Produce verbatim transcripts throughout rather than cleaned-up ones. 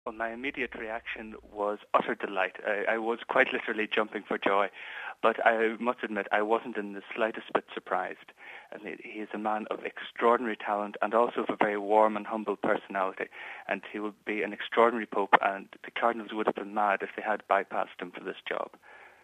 Well, my immediate reaction was utter delight. I, I was quite literally jumping for joy, but I must admit I wasn't in the slightest bit surprised. I mean, he is a man of extraordinary talent and also of a very warm and humble personality, and he would be an extraordinary pope, and the cardinals would have been mad if they had bypassed him for this job.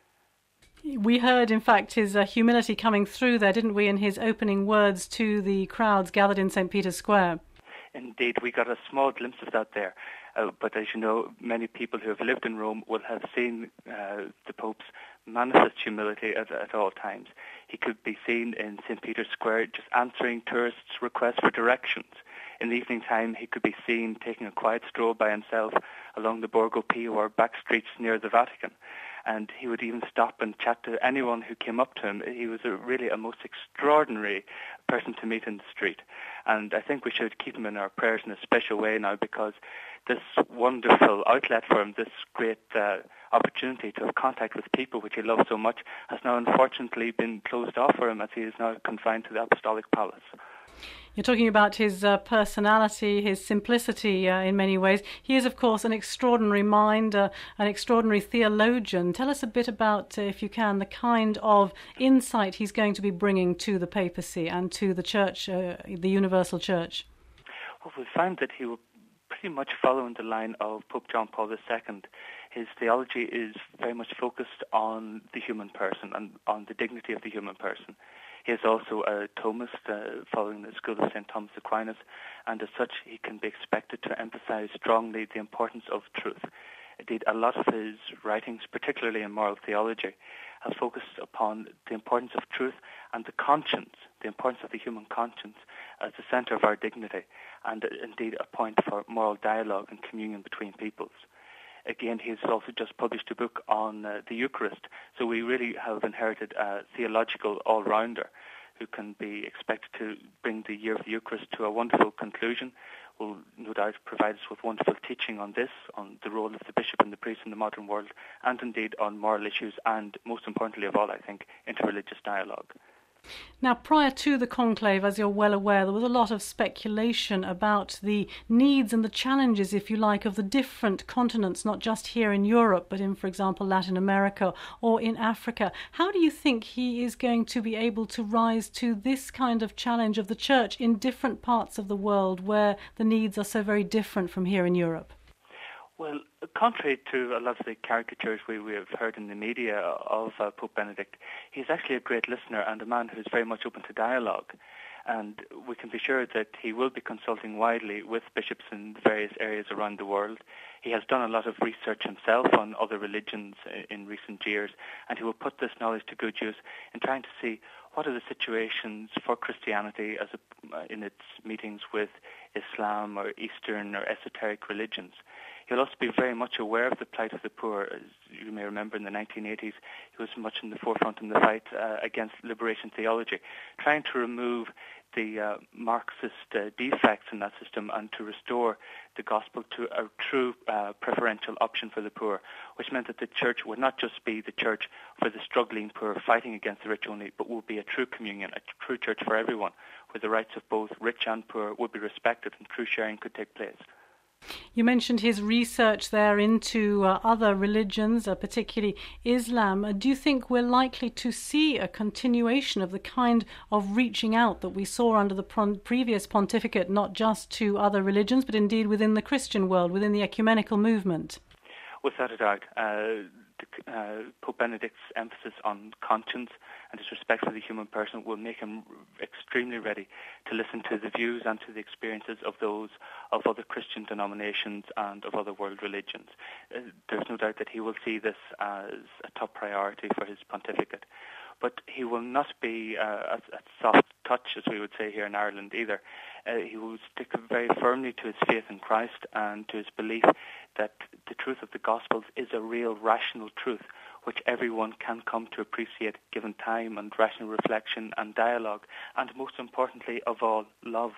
We heard, in fact, his uh, humility coming through there, didn't we, in his opening words to the crowds gathered in Saint Peter's Square? Indeed, we got a small glimpse of that there. Uh, but as you know, many people who have lived in Rome will have seen uh, the Pope's manifest humility at, at all times. He could be seen in Saint Peter's Square just answering tourists' requests for directions. In the evening time, he could be seen taking a quiet stroll by himself along the Borgo Pio or back streets near the Vatican. And he would even stop and chat to anyone who came up to him. He was a, really a most extraordinary person to meet in the street. And I think we should keep him in our prayers in a special way now, because this wonderful outlet for him, this great uh, opportunity to have contact with people which he loves so much, has now unfortunately been closed off for him, as he is now confined to the Apostolic Palace. You're talking about his uh, personality, his simplicity uh, in many ways. He is, of course, an extraordinary mind, uh, an extraordinary theologian. Tell us a bit about, uh, if you can, the kind of insight he's going to be bringing to the papacy and to the church, uh, the universal church. Well, we found that he will pretty much follow in the line of Pope John Paul the Second. His theology is very much focused on the human person and on the dignity of the human person. He is also a Thomist, uh, following the school of Saint Thomas Aquinas, and as such he can be expected to emphasize strongly the importance of truth. Indeed, a lot of his writings, particularly in moral theology, have focused upon the importance of truth and the conscience, the importance of the human conscience as the center of our dignity, and uh, indeed a point for moral dialogue and communion between peoples. Again, he's also just published a book on uh, the Eucharist, so we really have inherited a theological all-rounder who can be expected to bring the year of the Eucharist to a wonderful conclusion. Will no doubt provide us with wonderful teaching on this, on the role of the bishop and the priest in the modern world, and indeed on moral issues, and most importantly of all, I think, interreligious dialogue. Now, prior to the conclave, as you're well aware, there was a lot of speculation about the needs and the challenges, if you like, of the different continents, not just here in Europe, but in, for example, Latin America or in Africa. How do you think he is going to be able to rise to this kind of challenge of the church in different parts of the world where the needs are so very different from here in Europe? Well, contrary to a lot of the caricatures we, we have heard in the media of uh, Pope Benedict, he's actually a great listener and a man who's very much open to dialogue. And we can be sure that he will be consulting widely with bishops in various areas around the world. He has done a lot of research himself on other religions in recent years, and he will put this knowledge to good use in trying to see what are the situations for Christianity as a, in its meetings with Islam or Eastern or esoteric religions. He'll also be very much aware of the plight of the poor. As you may remember, in the nineteen eighties, he was much in the forefront in the fight uh, against liberation theology, trying to remove the uh, Marxist uh, defects in that system and to restore the gospel to a true uh, preferential option for the poor, which meant that the church would not just be the church for the struggling poor fighting against the rich only, but would be a true communion, a true church for everyone, where the rights of both rich and poor would be respected and true sharing could take place. You mentioned his research there into uh, other religions, uh, particularly Islam. Uh, do you think we're likely to see a continuation of the kind of reaching out that we saw under the pron- previous pontificate, not just to other religions, but indeed within the Christian world, within the ecumenical movement? Without a doubt. Uh, the, uh, Pope Benedict's emphasis on conscience and his respect for the human person will make him extremely ready to listen to the views and to the experiences of those of other Christian denominations and of other world religions. Uh, there's no doubt that he will see this as a top priority for his pontificate. But he will not be uh, a, a soft touch, as we would say here in Ireland, either. Uh, he will stick very firmly to his faith in Christ and to his belief that the truth of the Gospels is a real rational truth, which everyone can come to appreciate given time and rational reflection and dialogue, and most importantly of all, love.